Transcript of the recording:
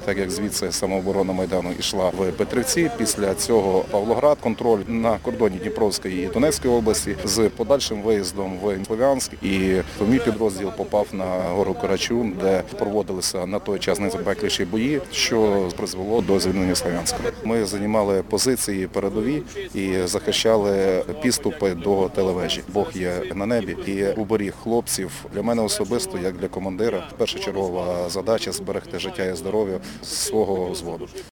так як звідси самооборона Майдану йшла в Петрівці. Після цього Павлоград, контроль на кордоні Дніпровської і Донецької області з подальшим виїздом в Слов'янськ. І мій підрозділ попав на гору Карачун, де проводилися на той час найзапекліші бої, що призвело до звільнення Слов'янська. Ми займали позиції передові і захищали підступи до телевежі. Бог є на небі і уберіг хлопців. Для мене особисто, як для командира, першочергова задача – зберегти життя і здоров'я свого взводу.